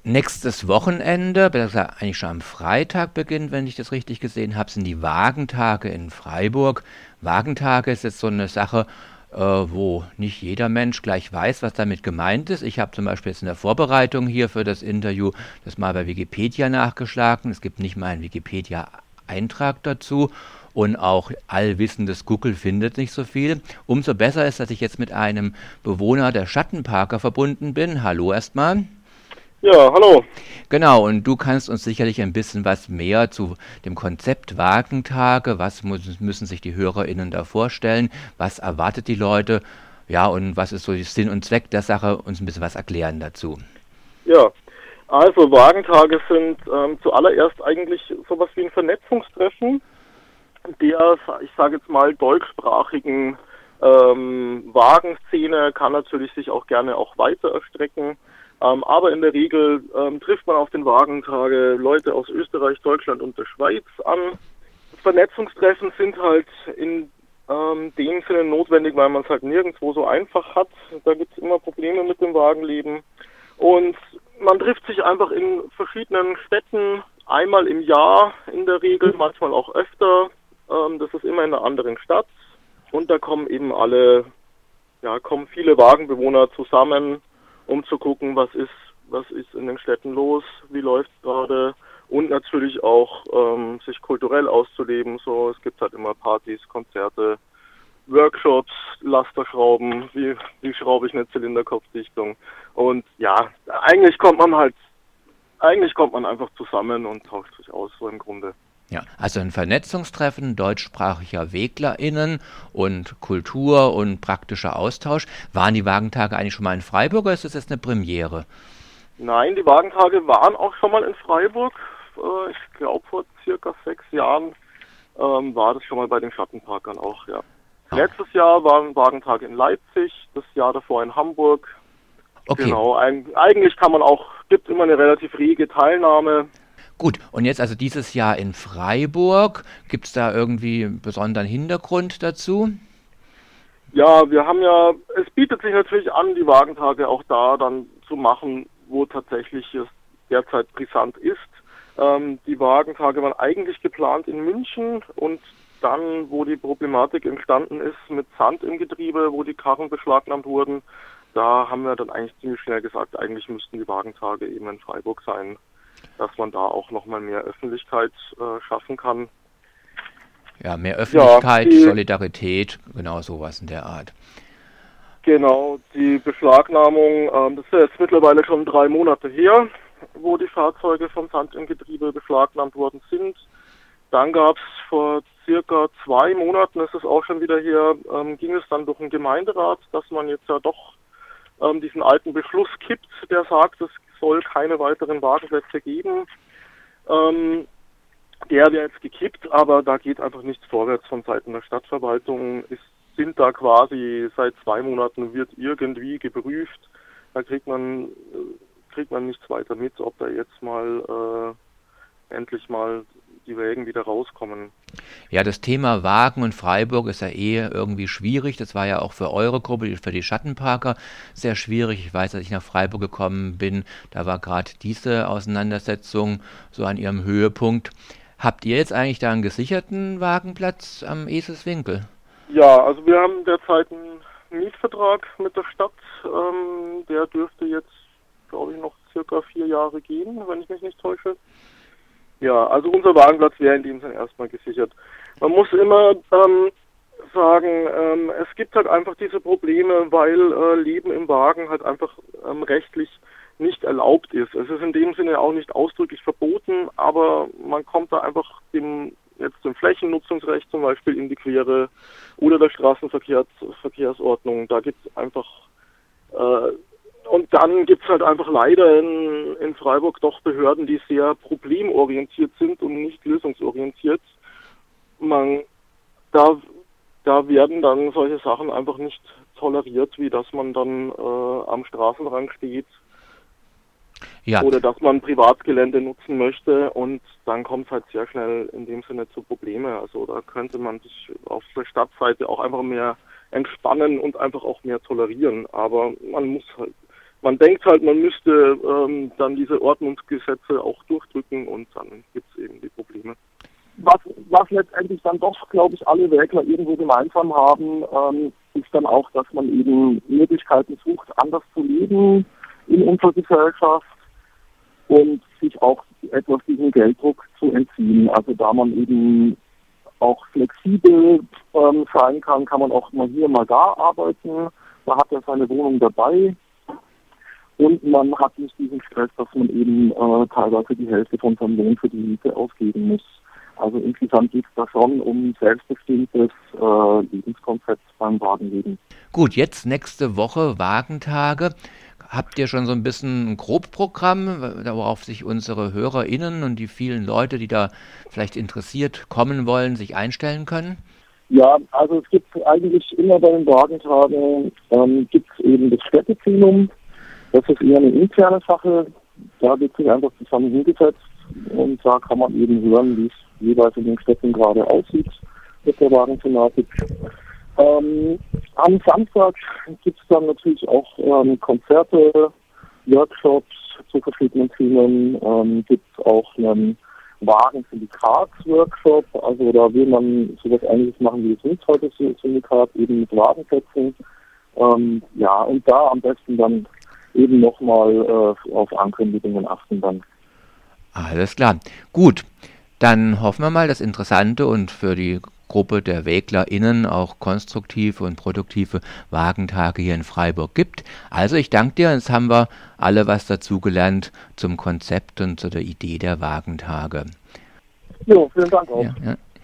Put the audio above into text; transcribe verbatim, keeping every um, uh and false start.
Nächstes Wochenende, besser gesagt eigentlich schon am Freitag beginnt, wenn ich das richtig gesehen habe, sind die Wagentage in Freiburg. Wagentage ist jetzt so eine Sache, äh, wo nicht jeder Mensch gleich weiß, was damit gemeint ist. Ich habe zum Beispiel jetzt in der Vorbereitung hier für das Interview das mal bei Wikipedia nachgeschlagen. Es gibt nicht mal einen Wikipedia-Eintrag dazu. Und auch allwissendes Google findet nicht so viel. Umso besser ist, dass ich jetzt mit einem Bewohner der Schattenparker verbunden bin. Hallo erstmal. Ja, hallo. Genau, und du kannst uns sicherlich ein bisschen was mehr zu dem Konzept Wagentage, was muss, müssen sich die HörerInnen da vorstellen, was erwartet die Leute, ja, und was ist so der Sinn und Zweck der Sache, uns ein bisschen was erklären dazu. Ja, also Wagentage sind ähm, zuallererst eigentlich sowas wie ein Vernetzungstreffen der, ich sage jetzt mal, deutschsprachigen ähm, Wagenszene, kann natürlich sich auch gerne auch weiter erstrecken. Ähm, aber in der Regel ähm, trifft man auf den Wagentage Leute aus Österreich, Deutschland und der Schweiz an. Vernetzungstreffen sind halt in ähm, dem Sinne notwendig, weil man es halt nirgendwo so einfach hat. Da gibt es immer Probleme mit dem Wagenleben. Und man trifft sich einfach in verschiedenen Städten einmal im Jahr in der Regel, manchmal auch öfter. Ähm, das ist immer in einer anderen Stadt. Und da kommen eben alle, ja, kommen viele Wagenbewohner zusammen, um zu gucken, was ist, was ist in den Städten los, wie läuft es gerade und natürlich auch ähm, sich kulturell auszuleben. So, es gibt halt immer Partys, Konzerte, Workshops, Lasterschrauben, wie, wie schraube ich eine Zylinderkopfdichtung. Und ja, eigentlich kommt man halt, eigentlich kommt man einfach zusammen und tauscht sich aus, so im Grunde. Ja, also ein Vernetzungstreffen deutschsprachiger WeglerInnen und Kultur und praktischer Austausch. Waren die Wagentage eigentlich schon mal in Freiburg oder ist das jetzt eine Premiere? Nein, die Wagentage waren auch schon mal in Freiburg. Äh, ich glaube, vor circa sechs Jahren ähm, war das schon mal bei den Schattenparkern auch, ja. Ah, Letztes Jahr waren Wagentage in Leipzig, das Jahr davor in Hamburg. okay, Genau, ein, eigentlich kann man auch, gibt immer eine relativ rege Teilnahme. gut. Und jetzt also dieses Jahr in Freiburg. Gibt es da irgendwie einen besonderen Hintergrund dazu? Ja, wir haben ja, es bietet sich natürlich an, die Wagentage auch da dann zu machen, wo tatsächlich es derzeit brisant ist. Ähm, die Wagentage waren eigentlich geplant in München und dann, wo die Problematik entstanden ist mit Sand im Getriebe, wo die Karren beschlagnahmt wurden, da haben wir dann eigentlich ziemlich schnell gesagt, eigentlich müssten die Wagentage eben in Freiburg sein, dass man da auch nochmal mehr Öffentlichkeit äh, schaffen kann. Ja, mehr Ja, Öffentlichkeit, die, Solidarität, genau sowas in der Art. genau, die Beschlagnahmung, ähm, das ist ja jetzt mittlerweile schon drei Monate her, wo die Fahrzeuge vom Sand im Getriebe beschlagnahmt worden sind. Dann gab es vor circa zwei Monaten, ist es auch schon wieder her, ähm, ging es dann durch den Gemeinderat, dass man jetzt ja doch ähm, diesen alten Beschluss kippt, der sagt, es soll keine weiteren Wagenplätze geben. Ähm, der wäre jetzt gekippt, aber da geht einfach nichts vorwärts von Seiten der Stadtverwaltung. Es sind da quasi seit zwei Monaten wird irgendwie geprüft. Da kriegt man kriegt man nichts weiter mit, ob da jetzt mal äh, endlich mal die Wägen wieder rauskommen. Ja, das Thema Wagen und Freiburg ist ja eh irgendwie schwierig. Das war ja auch für eure Gruppe, für die Schattenparker, sehr schwierig. Ich weiß, als ich nach Freiburg gekommen bin, da war gerade diese Auseinandersetzung so an ihrem Höhepunkt. Habt ihr jetzt eigentlich da einen gesicherten Wagenplatz am Eselswinkel? Ja, also wir haben derzeit einen Mietvertrag mit der Stadt. Ähm, der dürfte jetzt, glaube ich, noch circa vier Jahre gehen, wenn ich mich nicht täusche. Ja, also unser Wagenplatz wäre in dem Sinne erstmal gesichert. Man muss immer ähm, sagen, ähm, es gibt halt einfach diese Probleme, weil äh, Leben im Wagen halt einfach ähm, rechtlich nicht erlaubt ist. Es ist in dem Sinne auch nicht ausdrücklich verboten, aber man kommt da einfach dem jetzt dem Flächennutzungsrecht zum Beispiel in die Quere oder der Straßenverkehrsordnung. Da gibt es einfach äh, und dann gibt es halt einfach leider in, in Freiburg doch Behörden, die sehr problemorientiert sind und nicht lösungsorientiert. Man, da, da werden dann solche Sachen einfach nicht toleriert, wie dass man dann äh, am Straßenrand steht Ja, oder dass man Privatgelände nutzen möchte und dann kommt es halt sehr schnell in dem Sinne zu Probleme. Also da könnte man sich auf der Stadtseite auch einfach mehr entspannen und einfach auch mehr tolerieren. Aber man muss halt man denkt halt, man müsste ähm, dann diese Ordnungsgesetze auch durchdrücken und dann gibt es eben die Probleme. Was, was letztendlich dann doch, glaube ich, alle Wägler irgendwo gemeinsam haben, ähm, ist dann auch, dass man eben Möglichkeiten sucht, anders zu leben in unserer Gesellschaft und sich auch etwas diesem Gelddruck zu entziehen. Also da man eben auch flexibel ähm, sein kann, kann man auch mal hier, mal da arbeiten. Man hat ja seine Wohnung dabei und man hat nicht diesen Stress, dass man eben äh, teilweise die Hälfte von seinem Lohn für die Miete ausgeben muss. Also insgesamt geht es da schon um selbstbestimmtes äh, Lebenskonzept beim Wagenleben. Gut, jetzt nächste Woche Wagentage. Habt ihr schon so ein bisschen ein Grobprogramm, worauf sich unsere HörerInnen und die vielen Leute, die da vielleicht interessiert kommen wollen, sich einstellen können? Ja, also es gibt eigentlich immer bei den Wagentagen ähm, gibt es eben das Städteplenum. Das ist eher eine interne Sache. Da wird sich einfach zusammen hingesetzt und da kann man eben hören, wie es jeweils in den Städten gerade aussieht mit der Wagenthematik. Ähm, am Samstag gibt es dann natürlich auch ähm, Konzerte, Workshops zu verschiedenen Themen. Ähm, gibt es auch einen Wagen-Syndikat-Workshop. Also da will man sowas Ähnliches machen wie das Nutzholz-Syndikat, eben mit Wagensätzen. Ähm, ja, und da am besten dann eben nochmal äh, auf Ankündigungen achten dann. Alles klar. Gut, dann hoffen wir mal, dass interessante und für die Gruppe der WäglerInnen auch konstruktive und produktive Wagentage hier in Freiburg gibt. Also ich danke dir, jetzt haben wir alle was dazugelernt zum Konzept und zu der Idee der Wagentage. Jo, vielen Dank auch. Ja, ja.